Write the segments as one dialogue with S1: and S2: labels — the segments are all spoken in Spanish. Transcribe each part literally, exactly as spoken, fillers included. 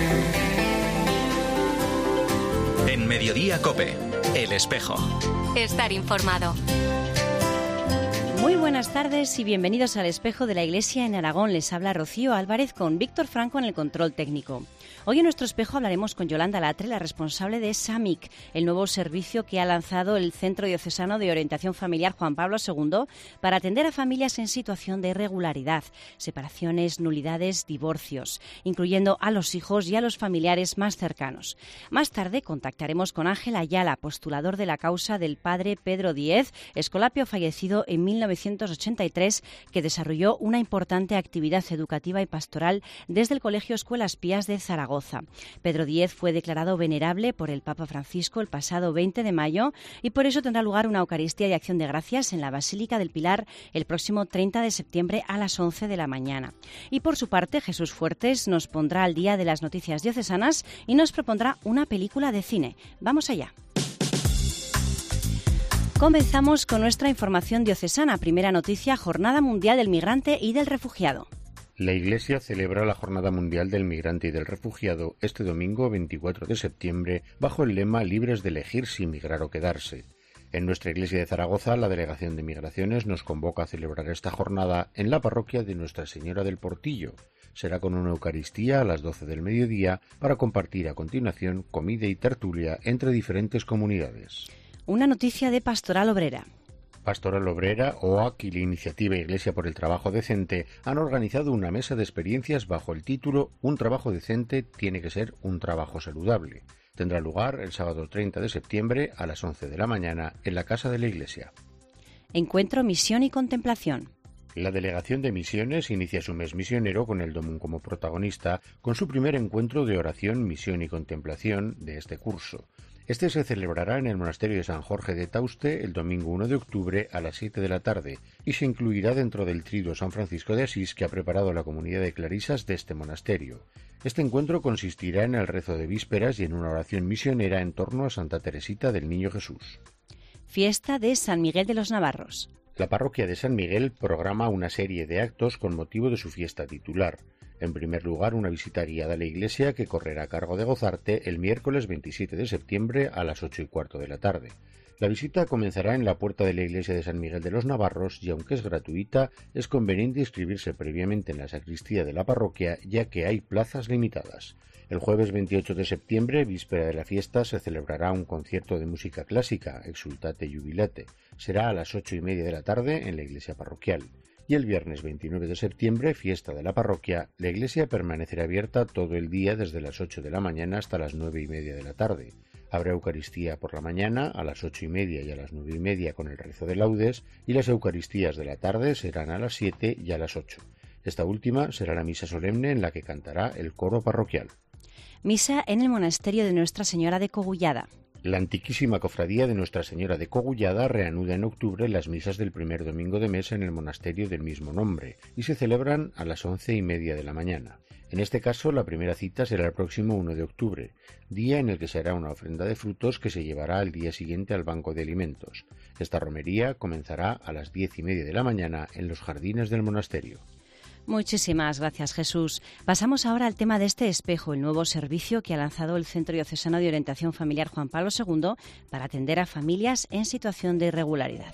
S1: En Mediodía COPE, El Espejo.
S2: Estar informado.
S3: Muy buenas tardes y bienvenidos al Espejo de la Iglesia en Aragón. Les habla Rocío Álvarez con Víctor Franco en el control técnico. Hoy en nuestro espejo hablaremos con Yolanda Latre, la responsable de SAMIC, el nuevo servicio que ha lanzado el Centro Diocesano de Orientación Familiar Juan Pablo segundo para atender a familias en situación de irregularidad, separaciones, nulidades, divorcios, incluyendo a los hijos y a los familiares más cercanos. Más tarde contactaremos con Ángel Ayala, postulador de la causa del padre Pedro Díez, escolapio fallecido en mil novecientos ochenta y tres, que desarrolló una importante actividad educativa y pastoral desde el Colegio Escuelas Pías de Zaragoza. Pedro Díez fue declarado venerable por el Papa Francisco el pasado veinte de mayo y por eso tendrá lugar una Eucaristía de Acción de Gracias en la Basílica del Pilar el próximo treinta de septiembre a las once de la mañana. Y por su parte, Jesús Fuertes nos pondrá al día de las noticias diocesanas y nos propondrá una película de cine. ¡Vamos allá! Comenzamos con nuestra información diocesana. Primera noticia, Jornada Mundial del Migrante y del Refugiado.
S4: La Iglesia celebra la Jornada Mundial del Migrante y del Refugiado este domingo veinticuatro de septiembre bajo el lema Libres de elegir si migrar o quedarse. En nuestra Iglesia de Zaragoza, la Delegación de Migraciones nos convoca a celebrar esta jornada en la parroquia de Nuestra Señora del Portillo. Será con una Eucaristía a las doce del mediodía para compartir a continuación comida y tertulia entre diferentes comunidades.
S3: Una noticia de Pastoral Obrera.
S4: Pastoral Obrera, O A C y la Iniciativa Iglesia por el Trabajo Decente han organizado una mesa de experiencias bajo el título Un trabajo decente tiene que ser un trabajo saludable. Tendrá lugar el sábado treinta de septiembre a las once de la mañana en la Casa de la Iglesia.
S3: Encuentro Misión y Contemplación.
S4: La Delegación de Misiones inicia su mes misionero con el Domum como protagonista, con su primer encuentro de oración, misión y contemplación de este curso. Este se celebrará en el Monasterio de San Jorge de Tauste el domingo uno de octubre a las siete de la tarde y se incluirá dentro del Triduo San Francisco de Asís que ha preparado la comunidad de clarisas de este monasterio. Este encuentro consistirá en el rezo de vísperas y en una oración misionera en torno a Santa Teresita del Niño Jesús.
S3: Fiesta de San Miguel de los Navarros.
S4: La parroquia de San Miguel programa una serie de actos con motivo de su fiesta titular. En primer lugar, una visita guiada a la iglesia que correrá a cargo de Gozarte el miércoles veintisiete de septiembre a las ocho y cuarto de la tarde. La visita comenzará en la puerta de la iglesia de San Miguel de los Navarros y, aunque es gratuita, es conveniente inscribirse previamente en la sacristía de la parroquia, ya que hay plazas limitadas. El jueves veintiocho de septiembre, víspera de la fiesta, se celebrará un concierto de música clásica, Exultate Jubilate. Será a las ocho y media de la tarde en la iglesia parroquial. Y el viernes veintinueve de septiembre, fiesta de la parroquia, la iglesia permanecerá abierta todo el día desde las ocho de la mañana hasta las nueve y media de la tarde. Habrá Eucaristía por la mañana a las ocho y media y a las nueve y media con el rezo de laudes y las Eucaristías de la tarde serán a las siete y a las ocho. Esta última será la misa solemne en la que cantará el coro parroquial.
S3: Misa en el Monasterio de Nuestra Señora de Cogullada.
S4: La antiquísima cofradía de Nuestra Señora de Cogullada reanuda en octubre las misas del primer domingo de mes en el monasterio del mismo nombre y se celebran a las once y media de la mañana. En este caso, la primera cita será el próximo uno de octubre, día en el que se hará una ofrenda de frutos que se llevará al día siguiente al banco de alimentos. Esta romería comenzará a las diez y media de la mañana en los jardines del monasterio.
S3: Muchísimas gracias, Jesús. Pasamos ahora al tema de este espejo, el nuevo servicio que ha lanzado el Centro Diocesano de Orientación Familiar Juan Pablo segundo para atender a familias en situación de irregularidad.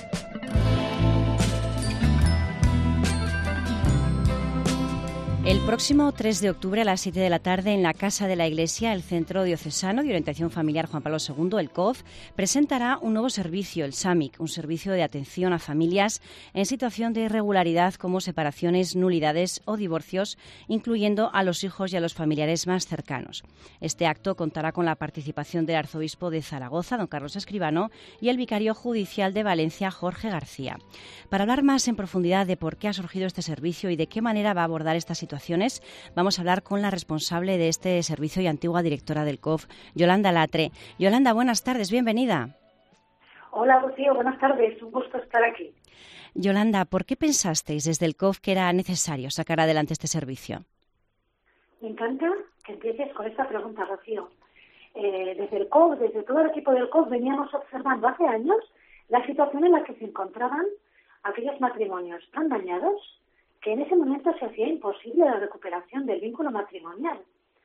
S3: El próximo tres de octubre a las siete de la tarde en la Casa de la Iglesia, el Centro Diocesano de Orientación Familiar Juan Pablo segundo, el C O F, presentará un nuevo servicio, el SAMIC, un servicio de atención a familias en situación de irregularidad como separaciones, nulidades o divorcios, incluyendo a los hijos y a los familiares más cercanos. Este acto contará con la participación del arzobispo de Zaragoza, don Carlos Escribano, y el vicario judicial de Valencia, Jorge García. Para hablar más en profundidad de por qué ha surgido este servicio y de qué manera va a abordar esta situación, vamos a hablar con la responsable de este servicio y antigua directora del C O F, Yolanda Latre. Yolanda, buenas tardes, bienvenida.
S5: Hola, Rocío, buenas tardes, un gusto estar aquí.
S3: Yolanda, ¿por qué pensasteis desde el C O F que era necesario sacar adelante este servicio?
S5: Me encanta que empieces con esta pregunta, Rocío. Eh, desde el C O F, desde todo el equipo del C O F, veníamos observando hace años la situación en la que se encontraban aquellos matrimonios tan dañados que en ese momento se hacía imposible la recuperación del vínculo matrimonial.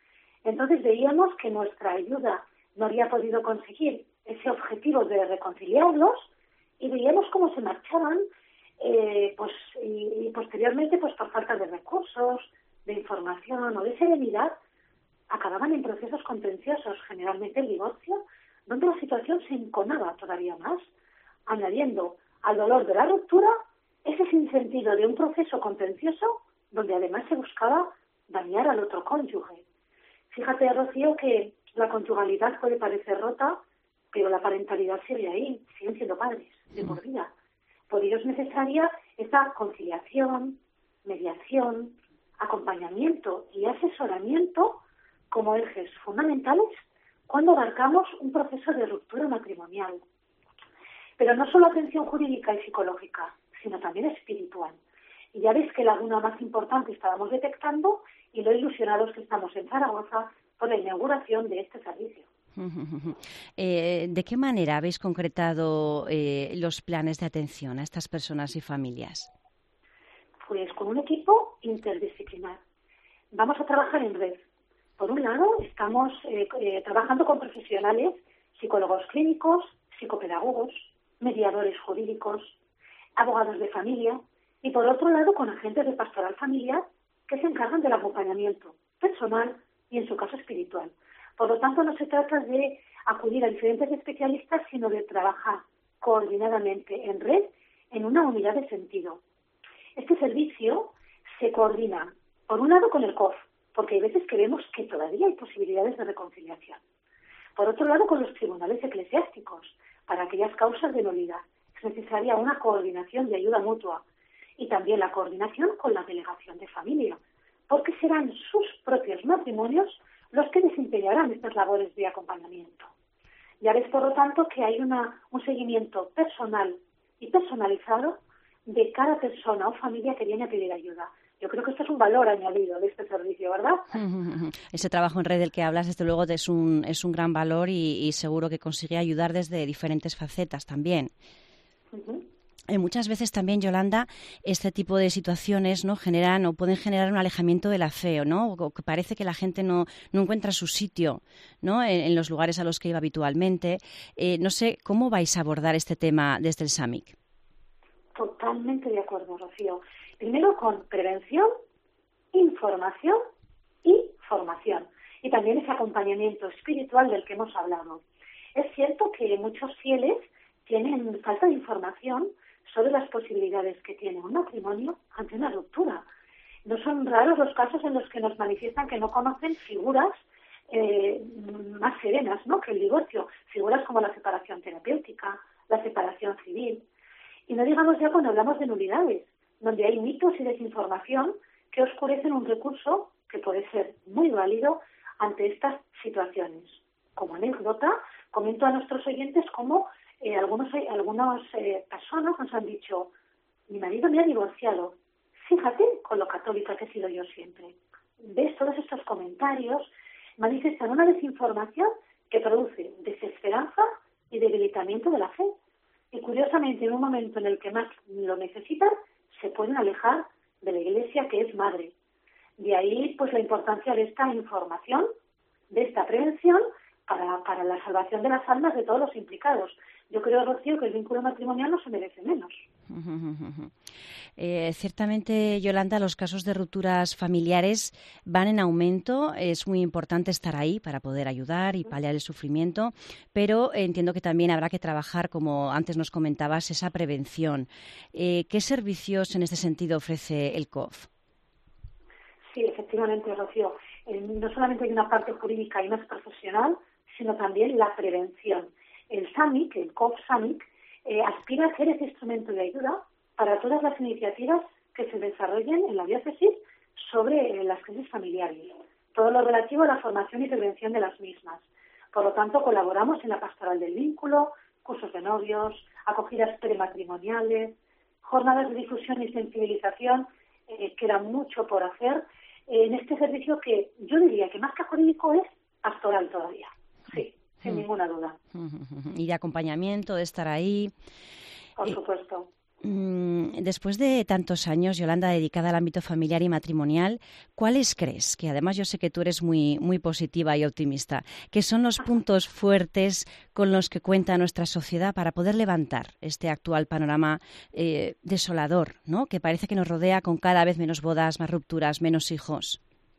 S5: Entonces veíamos que nuestra ayuda no había podido conseguir ese objetivo de reconciliarlos y veíamos cómo se marchaban eh, pues y, y posteriormente pues por falta de recursos, de información o de serenidad, acababan en procesos contenciosos, generalmente el divorcio, donde la situación se enconaba todavía más, añadiendo al dolor de la ruptura ese sinsentido de un proceso contencioso donde además se buscaba dañar al otro cónyuge. Fíjate, Rocío, que la conyugalidad puede parecer rota, pero la parentalidad sigue ahí, siguen siendo padres de por vida. Por ello es necesaria esta conciliación, mediación, acompañamiento y asesoramiento como ejes fundamentales cuando abarcamos un proceso de ruptura matrimonial. Pero no solo atención jurídica y psicológica, sino también espiritual. Y ya ves qué laguna más importante estábamos detectando y lo ilusionados que estamos en Zaragoza por la inauguración de este servicio.
S3: Eh, ¿De qué manera habéis concretado eh, los planes de atención a estas personas y familias?
S5: Pues con un equipo interdisciplinar. Vamos a trabajar en red. Por un lado, estamos eh, eh, trabajando con profesionales, psicólogos clínicos, psicopedagogos, mediadores jurídicos, abogados de familia y por otro lado con agentes de pastoral familiar que se encargan del acompañamiento personal y en su caso espiritual. Por lo tanto, no se trata de acudir a diferentes especialistas, sino de trabajar coordinadamente en red en una unidad de sentido. Este servicio se coordina, por un lado, con el C O F, porque hay veces que vemos que todavía hay posibilidades de reconciliación. Por otro lado, con los tribunales eclesiásticos, para aquellas causas de nulidad. Es necesaria una coordinación de ayuda mutua y también la coordinación con la delegación de familia, porque serán sus propios matrimonios los que desempeñarán estas labores de acompañamiento. Ya ves, por lo tanto, que hay una, un seguimiento personal y personalizado de cada persona o familia que viene a pedir ayuda. Yo creo que esto es un valor añadido de este servicio, ¿verdad?
S3: Ese trabajo en red del que hablas, desde luego, es un, es un gran valor y, y seguro que consigue ayudar desde diferentes facetas también. Uh-huh. Eh, muchas veces también, Yolanda, este tipo de situaciones no generan o pueden generar un alejamiento de la fe, ¿no? O que parece que la gente no, no encuentra su sitio, ¿no? En, en los lugares a los que iba habitualmente. Eh, no sé, ¿cómo vais a abordar este tema desde el SAMIC?
S5: Totalmente de acuerdo, Rocío. Primero con prevención, información y formación. Y también ese acompañamiento espiritual del que hemos hablado. Es cierto que muchos fieles tienen falta de información sobre las posibilidades que tiene un matrimonio ante una ruptura. No son raros los casos en los que nos manifiestan que no conocen figuras eh, más serenas, ¿no?, que el divorcio. Figuras como la separación terapéutica, la separación civil. Y no digamos ya cuando hablamos de nulidades, donde hay mitos y desinformación que oscurecen un recurso que puede ser muy válido ante estas situaciones. Como anécdota, comento a nuestros oyentes cómo eh, algunos, algunas eh, personas nos han dicho: mi marido me ha divorciado, fíjate con lo católica que he sido yo siempre. ¿Ves? Todos estos comentarios manifiestan una desinformación que produce desesperanza y debilitamiento de la fe. Y curiosamente, en un momento en el que más lo necesitan, se pueden alejar de la Iglesia, que es madre. De ahí, pues, la importancia de esta información, de esta prevención, para, para la salvación de las almas de todos los implicados. Yo creo, Rocío, que el vínculo matrimonial no se merece menos.
S3: Eh, ciertamente, Yolanda, los casos de rupturas familiares van en aumento. Es muy importante estar ahí para poder ayudar y paliar el sufrimiento, pero entiendo que también habrá que trabajar, como antes nos comentabas, esa prevención. Eh, ¿Qué servicios en este sentido ofrece el C O F?
S5: Sí, efectivamente, Rocío. Eh, no solamente hay una parte jurídica y más profesional, sino también la prevención. El SAMIC, el C O F SAMIC, eh, aspira a ser ese instrumento de ayuda para todas las iniciativas que se desarrollen en la diócesis sobre eh, las crisis familiares, todo lo relativo a la formación y prevención de las mismas. Por lo tanto, colaboramos en la pastoral del vínculo, cursos de novios, acogidas prematrimoniales, jornadas de difusión y sensibilización. Eh, queda mucho por hacer eh, en este servicio que yo diría que más que jurídico es pastoral todavía. Sí, sin ninguna duda.
S3: Y de acompañamiento, de estar ahí.
S5: Por supuesto.
S3: Después de tantos años, Yolanda, dedicada al ámbito familiar y matrimonial, ¿cuáles crees, que además yo sé que tú eres muy, muy positiva y optimista, que son los puntos fuertes con los que cuenta nuestra sociedad para poder levantar este actual panorama eh, desolador, ¿no?, que parece que nos rodea con cada vez menos bodas, más rupturas, menos hijos?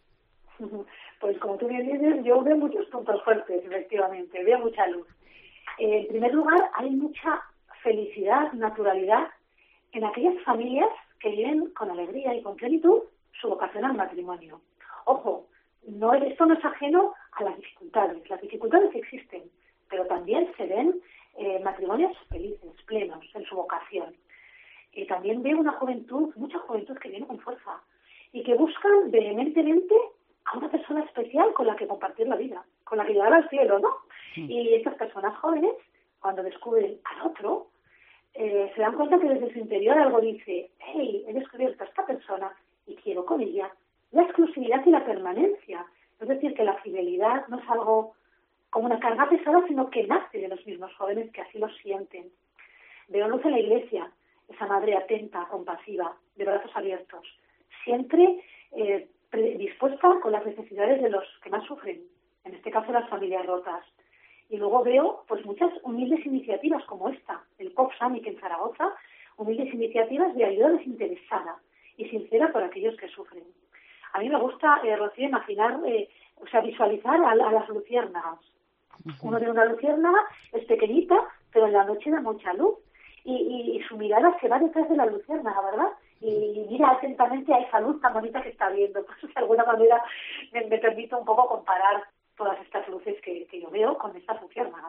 S5: Pues como tú bien dices, yo veo muchos puntos fuertes, efectivamente, veo mucha luz. Eh, en primer lugar, hay mucha felicidad, naturalidad en aquellas familias que viven con alegría y con plenitud su vocación al matrimonio. Ojo, no, esto no es ajeno a las dificultades. Las dificultades existen, pero también se ven eh, matrimonios felices, plenos en su vocación. Y también veo una juventud, mucha juventud que viene con fuerza y que buscan vehementemente a una persona especial con la que compartir la vida, con la que llegar al cielo, ¿no? Sí. Y estas personas jóvenes, cuando descubren al otro, Eh, se dan cuenta que desde su interior algo dice, hey, he descubierto a esta persona y quiero con ella la exclusividad y la permanencia. Es decir, que la fidelidad no es algo como una carga pesada, sino que nace de los mismos jóvenes que así lo sienten. Veo luz en la Iglesia, esa madre atenta, compasiva, de brazos abiertos, siempre eh, dispuesta con las necesidades de los que más sufren, en este caso las familias rotas. Y luego veo pues muchas humildes iniciativas como esta, el C O F SAMIC en Zaragoza, humildes iniciativas de ayuda desinteresada y sincera por aquellos que sufren. A mí me gusta, eh, Rocío, imaginar, eh, o sea, visualizar a, a las luciérnagas. Uh-huh. Uno de una luciérnaga es pequeñita, pero en la noche da mucha luz y, y, y su mirada se va detrás de la luciérnaga, ¿verdad? Y mira atentamente a esa luz tan bonita que está viendo. Por eso, de alguna manera, me, me permito un poco comparar todas estas luces que, que yo veo con estas luciérnagas.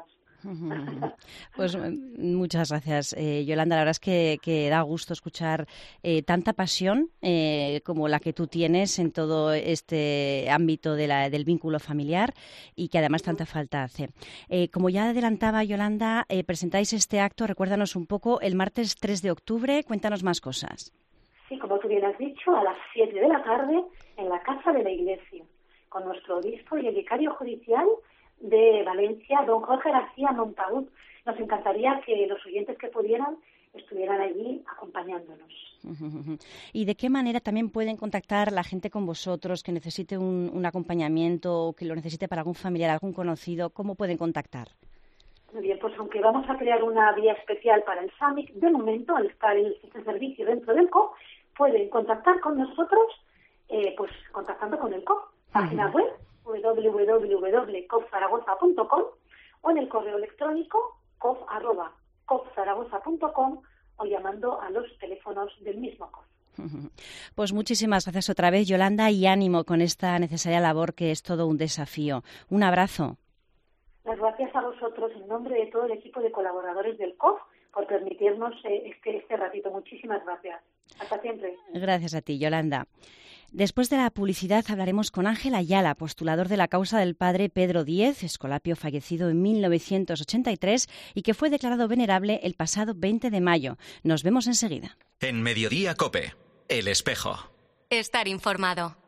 S3: Pues muchas gracias, eh, Yolanda. La verdad es que, que da gusto escuchar eh, tanta pasión eh, como la que tú tienes en todo este ámbito de la, del vínculo familiar y que además tanta falta hace. Eh, como ya adelantaba Yolanda, eh, presentáis este acto, recuérdanos un poco, el martes tres de octubre. Cuéntanos más cosas.
S5: Sí, como tú bien has dicho, a las siete de la tarde en la Casa de la Iglesia, con nuestro obispo y el vicario judicial de Valencia, don Jorge García Montagut. Nos encantaría que los oyentes que pudieran estuvieran allí acompañándonos.
S3: ¿Y de qué manera también pueden contactar la gente con vosotros que necesite un, un acompañamiento o que lo necesite para algún familiar, algún conocido? ¿Cómo pueden contactar?
S5: Muy bien, pues aunque vamos a crear una vía especial para el SAMIC, de momento, al estar el, este servicio dentro del C O F, pueden contactar con nosotros, eh, pues contactando con el C O F. Página web w w w punto c o f zaragoza punto com o en el correo electrónico cof arroba cof zaragoza punto com o llamando a los teléfonos del mismo C O F.
S3: Pues muchísimas gracias otra vez, Yolanda, y ánimo con esta necesaria labor que es todo un desafío. Un abrazo.
S5: Las gracias a vosotros en nombre de todo el equipo de colaboradores del C O F por permitirnos este, este ratito. Muchísimas gracias. Hasta siempre.
S3: Gracias a ti, Yolanda. Después de la publicidad hablaremos con Ángel Ayala, postulador de la causa del padre Pedro Díez, escolapio fallecido en mil novecientos ochenta y tres y que fue declarado venerable el pasado veinte de mayo. Nos vemos enseguida.
S1: En Mediodía COPE, El Espejo.
S2: Estar informado.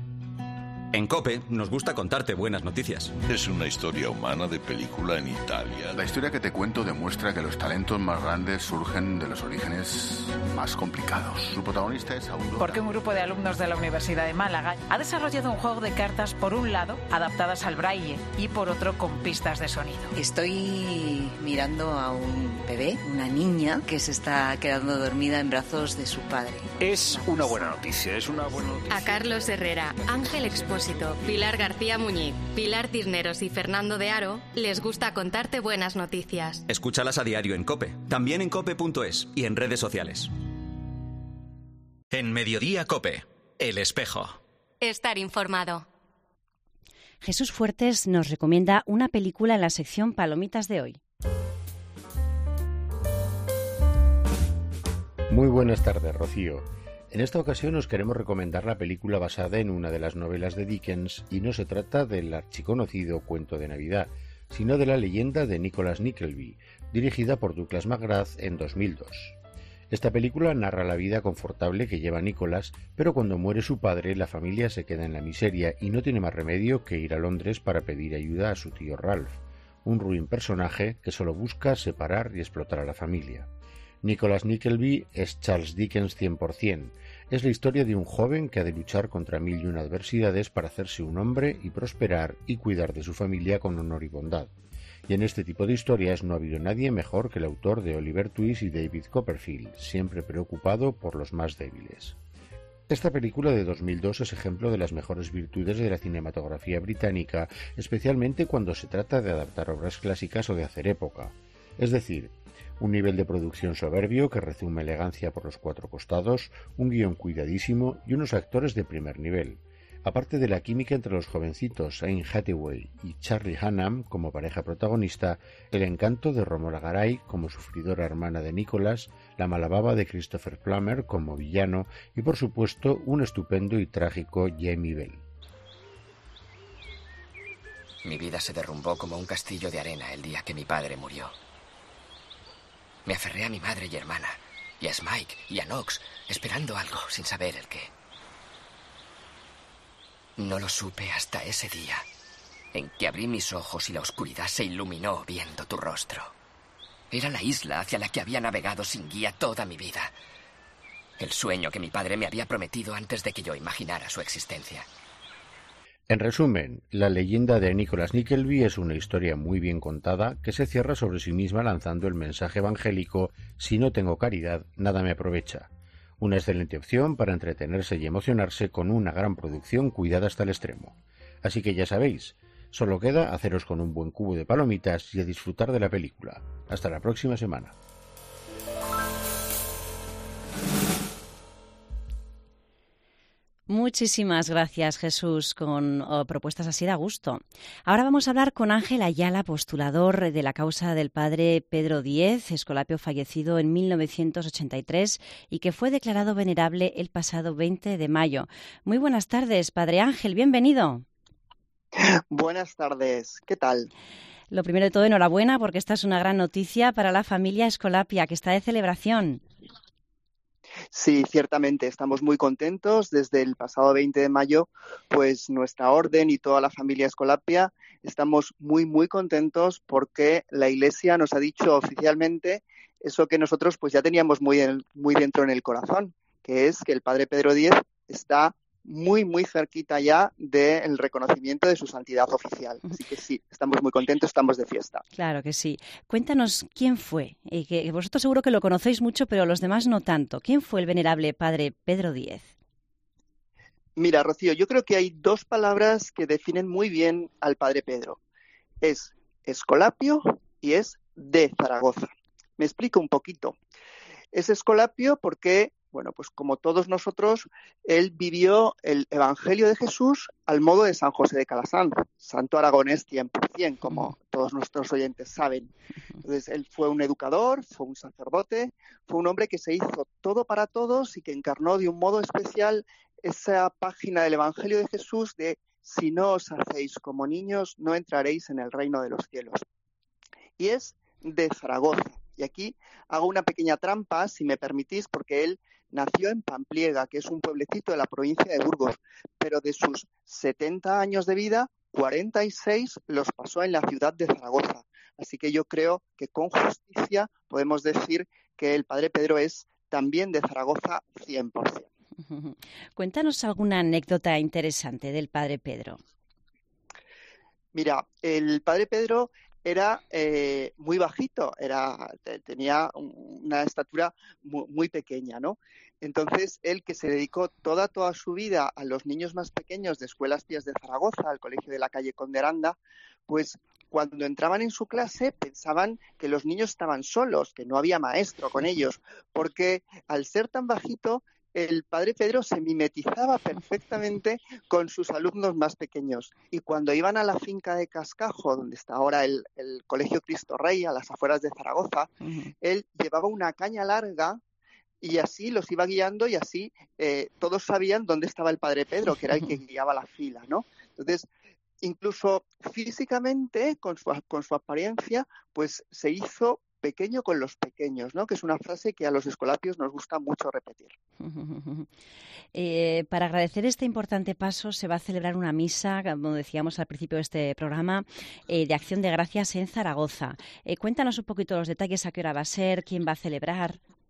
S6: En COPE nos gusta contarte buenas noticias.
S7: Es una historia humana de película en Italia.
S8: La historia que te cuento demuestra que los talentos más grandes surgen de los orígenes más complicados. Su protagonista es Aurora.
S9: Porque un grupo de alumnos de la Universidad de Málaga ha desarrollado un juego de cartas, por un lado, adaptadas al braille y por otro, con pistas de sonido.
S10: Estoy mirando a un bebé, una niña, que se está quedando dormida en brazos de su padre.
S6: Es una buena noticia, es una buena noticia.
S2: A Carlos Herrera, Ángel Expósito, Pilar García Muñiz, Pilar Tirneros y Fernando de Aro les gusta contarte buenas noticias.
S6: Escúchalas a diario en COPE, también en cope punto es y en redes sociales.
S1: En Mediodía COPE, El Espejo.
S2: Estar informado.
S3: Jesús Fuertes nos recomienda una película en la sección Palomitas de hoy.
S4: Muy buenas tardes, Rocío. En esta ocasión os queremos recomendar la película basada en una de las novelas de Dickens y no se trata del archiconocido Cuento de Navidad, sino de la leyenda de Nicholas Nickleby, dirigida por Douglas McGrath en dos mil dos. Esta película narra la vida confortable que lleva Nicholas, pero cuando muere su padre la familia se queda en la miseria y no tiene más remedio que ir a Londres para pedir ayuda a su tío Ralph, un ruin personaje que solo busca separar y explotar a la familia. Nicholas Nickleby es Charles Dickens cien por ciento. Es la historia de un joven que ha de luchar contra mil y una adversidades para hacerse un hombre y prosperar y cuidar de su familia con honor y bondad. Y en este tipo de historias no ha habido nadie mejor que el autor de Oliver Twist y David Copperfield, siempre preocupado por los más débiles. Esta película de dos mil dos es ejemplo de las mejores virtudes de la cinematografía británica, especialmente cuando se trata de adaptar obras clásicas o de hacer época. Es decir, un nivel de producción soberbio que rezume elegancia por los cuatro costados, un guión cuidadísimo y unos actores de primer nivel. Aparte de la química entre los jovencitos Anne Hathaway y Charlie Hunnam como pareja protagonista, el encanto de Romola Garai como sufridora hermana de Nicholas, la mala baba de Christopher Plummer como villano y, por supuesto, un estupendo y trágico Jamie Bell.
S11: Mi vida se derrumbó como un castillo de arena el día que mi padre murió. Me aferré a mi madre y hermana, y a Smike y a Knox, esperando algo sin saber el qué. No lo supe hasta ese día, en que abrí mis ojos y la oscuridad se iluminó viendo tu rostro. Era la isla hacia la que había navegado sin guía toda mi vida. El sueño que mi padre me había prometido antes de que yo imaginara su existencia.
S4: En resumen, la leyenda de Nicholas Nickleby es una historia muy bien contada que se cierra sobre sí misma lanzando el mensaje evangélico: si no tengo caridad, nada me aprovecha. Una excelente opción para entretenerse y emocionarse con una gran producción cuidada hasta el extremo. Así que ya sabéis, solo queda haceros con un buen cubo de palomitas y a disfrutar de la película. Hasta la próxima semana.
S3: Muchísimas gracias, Jesús, con oh, propuestas así de a gusto. Ahora vamos a hablar con Ángel Ayala, postulador de la causa del padre Pedro Díez, escolapio fallecido en mil novecientos ochenta y tres y que fue declarado venerable el pasado veinte de mayo. Muy buenas tardes, padre Ángel, bienvenido.
S12: Buenas tardes, ¿qué tal?
S3: Lo primero de todo, enhorabuena, porque esta es una gran noticia para la familia Escolapia, que está de celebración.
S12: Sí, ciertamente, estamos muy contentos. Desde el pasado veinte de mayo, pues nuestra orden y toda la familia Escolapia estamos muy, muy contentos porque la Iglesia nos ha dicho oficialmente eso que nosotros pues ya teníamos muy, en, muy dentro en el corazón, que es que el padre Pedro Díez está muy, muy cerquita ya del reconocimiento de su santidad oficial. Así que sí, estamos muy contentos, estamos de fiesta.
S3: Claro que sí. Cuéntanos quién fue. Eh, que vosotros seguro que lo conocéis mucho, pero los demás no tanto. ¿Quién fue el venerable padre Pedro Díez?
S12: Mira, Rocío, yo creo que hay dos palabras que definen muy bien al padre Pedro. Es escolapio y es de Zaragoza. Me explico un poquito. Es escolapio porque, bueno, pues como todos nosotros, él vivió el Evangelio de Jesús al modo de San José de Calasanz, santo aragonés cien por ciento, como todos nuestros oyentes saben. Entonces, él fue un educador, fue un sacerdote, fue un hombre que se hizo todo para todos y que encarnó de un modo especial esa página del Evangelio de Jesús de si no os hacéis como niños, no entraréis en el reino de los cielos. Y es de Zaragoza. Y aquí hago una pequeña trampa, si me permitís, porque él nació en Pampliega, que es un pueblecito de la provincia de Burgos, pero de sus setenta años de vida, cuarenta y seis los pasó en la ciudad de Zaragoza. Así que yo creo que con justicia podemos decir que el padre Pedro es también de Zaragoza cien por ciento.
S3: Cuéntanos alguna anécdota interesante del padre Pedro.
S12: Mira, el padre Pedro era eh, muy bajito, era tenía una estatura muy, muy pequeña, ¿no? Entonces, él que se dedicó toda, toda su vida a los niños más pequeños de Escuelas Pías de Zaragoza, al colegio de la calle Conde Aranda, pues cuando entraban en su clase pensaban que los niños estaban solos, que no había maestro con ellos, porque al ser tan bajito, el padre Pedro se mimetizaba perfectamente con sus alumnos más pequeños. Y cuando iban a la finca de Cascajo, donde está ahora el, el Colegio Cristo Rey, a las afueras de Zaragoza, uh-huh. él llevaba una caña larga y así los iba guiando y así eh, todos sabían dónde estaba el padre Pedro, que era el que guiaba la fila, ¿no? Entonces, incluso físicamente, con su, con su apariencia, pues se hizo pequeño con los pequeños, ¿no? Que es una frase que a los escolapios nos gusta mucho repetir.
S3: Eh, para agradecer este importante paso se va a celebrar una misa, como decíamos al principio de este programa, eh, de Acción de Gracias en Zaragoza. Eh, cuéntanos un poquito los detalles, a qué hora va a ser, quién va a celebrar.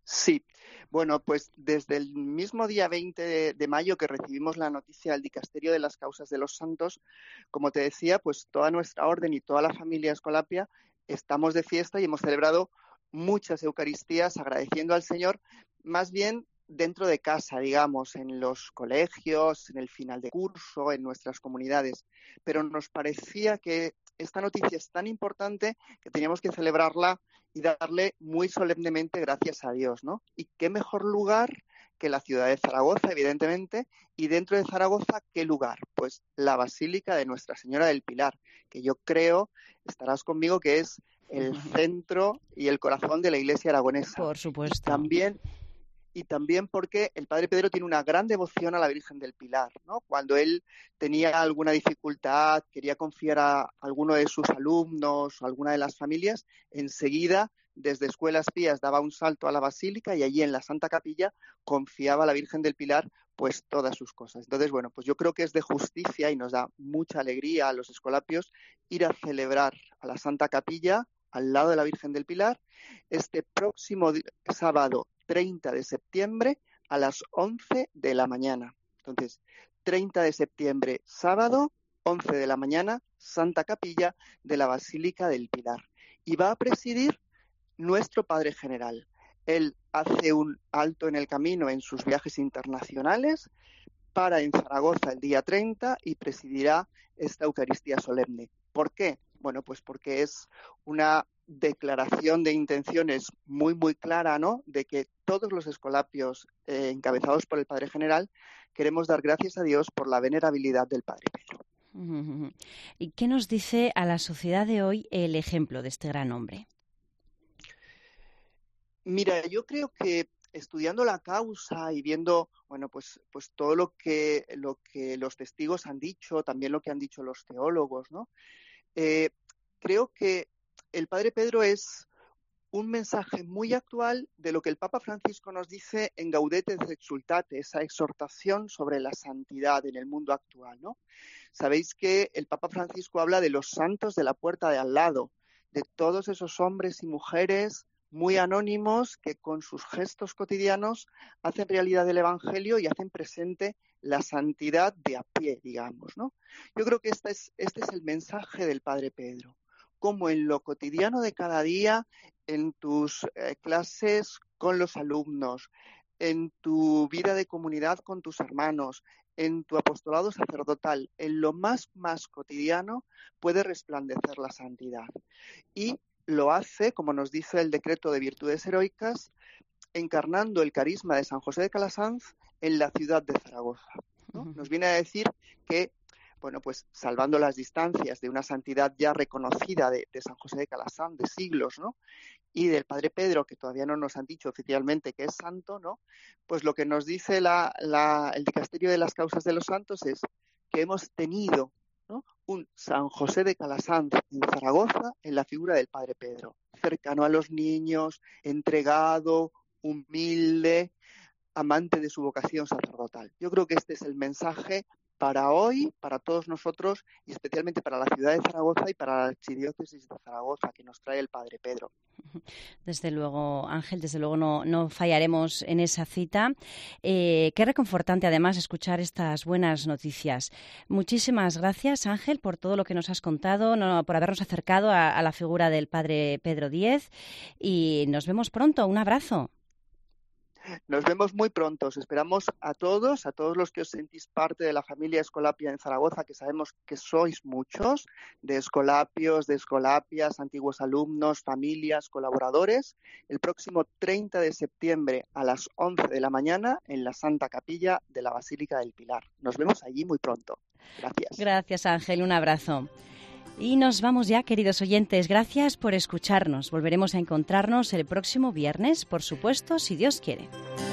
S12: Sí. Bueno, pues desde el mismo día veinte de mayo que recibimos la noticia del Dicasterio de las Causas de los Santos, como te decía, pues toda nuestra orden y toda la familia Escolapia estamos de fiesta y hemos celebrado muchas Eucaristías agradeciendo al Señor, más bien dentro de casa, digamos, en los colegios, en el final de curso, en nuestras comunidades. Pero nos parecía que esta noticia es tan importante que teníamos que celebrarla y darle muy solemnemente gracias a Dios, ¿no? Y qué mejor lugar que la ciudad de Zaragoza, evidentemente, y dentro de Zaragoza, ¿qué lugar? Pues la Basílica de Nuestra Señora del Pilar, que yo creo, estarás conmigo, que es el centro y el corazón de la Iglesia aragonesa.
S3: Por supuesto.
S12: Y también, y también porque el Padre Pedro tiene una gran devoción a la Virgen del Pilar, ¿no? Cuando él tenía alguna dificultad, quería confiar a alguno de sus alumnos o alguna de las familias, enseguida, desde Escuelas Pías, daba un salto a la Basílica y allí en la Santa Capilla confiaba a la Virgen del Pilar pues todas sus cosas. Entonces, bueno, pues yo creo que es de justicia y nos da mucha alegría a los escolapios ir a celebrar a la Santa Capilla al lado de la Virgen del Pilar este próximo sábado treinta de septiembre a las once de la mañana. Entonces, treinta de septiembre, sábado, once de la mañana, Santa Capilla de la Basílica del Pilar. Y va a presidir nuestro Padre General. Él hace un alto en el camino en sus viajes internacionales, para en Zaragoza el día treinta y presidirá esta Eucaristía solemne. ¿Por qué? Bueno, pues porque es una declaración de intenciones muy, muy clara, ¿no? De que todos los escolapios eh, encabezados por el Padre General queremos dar gracias a Dios por la venerabilidad del Padre Pedro.
S3: ¿Y qué nos dice a la sociedad de hoy el ejemplo de este gran hombre?
S12: Mira, yo creo que estudiando la causa y viendo, bueno, pues, pues todo lo que, lo que los testigos han dicho, también lo que han dicho los teólogos, ¿no? Eh, creo que el Padre Pedro es un mensaje muy actual de lo que el Papa Francisco nos dice en Gaudete et Exsultate, esa exhortación sobre la santidad en el mundo actual, ¿no? Sabéis que el Papa Francisco habla de los santos de la puerta de al lado, de todos esos hombres y mujeres muy anónimos que con sus gestos cotidianos hacen realidad el Evangelio y hacen presente la santidad de a pie, digamos, ¿no? Yo creo que este es, este es el mensaje del Padre Pedro, como en lo cotidiano de cada día, en tus eh, clases con los alumnos, en tu vida de comunidad con tus hermanos, en tu apostolado sacerdotal, en lo más, más cotidiano puede resplandecer la santidad. Y lo hace, como nos dice el decreto de virtudes heroicas, encarnando el carisma de San José de Calasanz en la ciudad de Zaragoza, ¿no? Nos viene a decir que, bueno, pues salvando las distancias de una santidad ya reconocida de, de San José de Calasanz, de siglos, ¿no? Y del Padre Pedro, que todavía no nos han dicho oficialmente que es santo, ¿no? Pues lo que nos dice la, la, el Dicasterio de las Causas de los Santos es que hemos tenido, ¿no?, un San José de Calasanz en Zaragoza en la figura del Padre Pedro, cercano a los niños, entregado, humilde, amante de su vocación sacerdotal. Yo creo que este es el mensaje para hoy, para todos nosotros y especialmente para la ciudad de Zaragoza y para la archidiócesis de Zaragoza que nos trae el Padre Pedro.
S3: Desde luego, Ángel, desde luego no, no fallaremos en esa cita. Eh, qué reconfortante además escuchar estas buenas noticias. Muchísimas gracias, Ángel, por todo lo que nos has contado, no, por habernos acercado a, a la figura del Padre Pedro Diez y nos vemos pronto. Un abrazo.
S12: Nos vemos muy pronto. Os esperamos a todos, a todos los que os sentís parte de la familia Escolapia en Zaragoza, que sabemos que sois muchos, de escolapios, de escolapias, antiguos alumnos, familias, colaboradores, el próximo treinta de septiembre a las once de la mañana en la Santa Capilla de la Basílica del Pilar. Nos vemos allí muy pronto. Gracias.
S3: Gracias, Ángel. Un abrazo. Y nos vamos ya, queridos oyentes. Gracias por escucharnos. Volveremos a encontrarnos el próximo viernes, por supuesto, si Dios quiere.